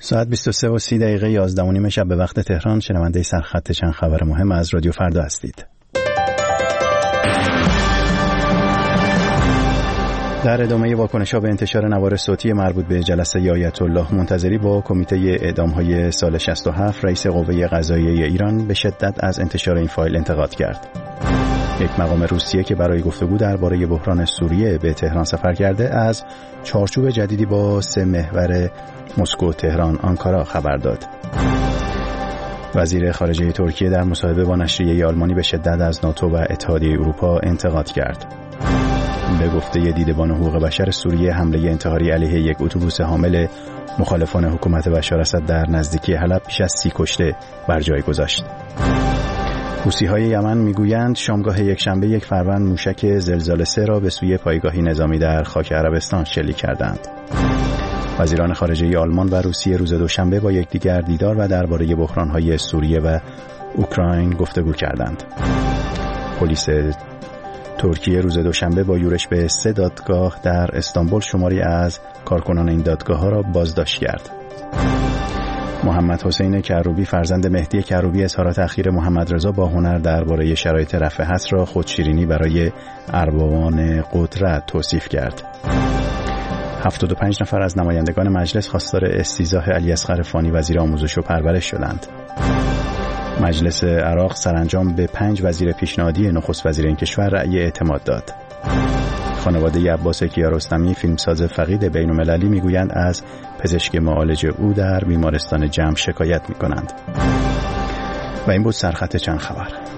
ساعت 23:30 11:30 شب به وقت تهران. شنونده سرخط چند خبر مهم از رادیو فردا هستید. در ادامه واکنش‌ها به انتشار نوار صوتی مربوط به جلسه آیت الله منتظری با کمیته اعدام‌های سال 67، رئیس قوه قضاییه ایران به شدت از انتشار این فایل انتقاد کرد. یک مقام روسیه که برای گفتگو درباره بحران سوریه به تهران سفر کرده از چارچوب جدیدی با 3 محور مسکو، تهران، آنکارا خبر داد. وزیر خارجه ترکیه در مصاحبه با نشریه آلمانی به شدت از ناتو و اتحادیه اروپا انتقاد کرد. به گفته دیدبان حقوق بشر سوریه، حمله انتحاری علیه یک اتوبوس حامل مخالفان حکومت بشار اسد در نزدیکی حلب بیش از 30 کشته بر جای گذاشت. حوثی‌های یمن میگویند شامگاه یکشنبه 1 فروند موشک زلزله 3 را به سوی پایگاهی نظامی در خاک عربستان شلیک کردند. وزیران خارجه آلمان و روسیه روز دوشنبه با یکدیگر دیدار و درباره بحران‌های سوریه و اوکراین گفتگو کردند. پلیس ترکیه روز دوشنبه با یورش به 3 دادگاه در استانبول شماری از کارکنان این دادگاه‌ها را بازداشت کرد. محمد حسین کروبی فرزند مهدی کروبی اظهارات اخیر محمد رضا با هنر درباره شرایط رفع حصر را خودشیرینی برای اربابان قدرت توصیف کرد. 75 نفر از نمایندگان مجلس خواستار استیضاح علیاصغر فانی وزیر آموزش و پرورش شدند. مجلس عراق سرانجام به 5 وزیر پیشنهادی نخست وزیر این کشور رأی اعتماد داد. خانواده عباس کیارستمی فیلمساز فقید بین‌المللی میگویند از پزشک معالج او در بیمارستان جمع شکایت میکنند. و این بود سرخط چند خبر.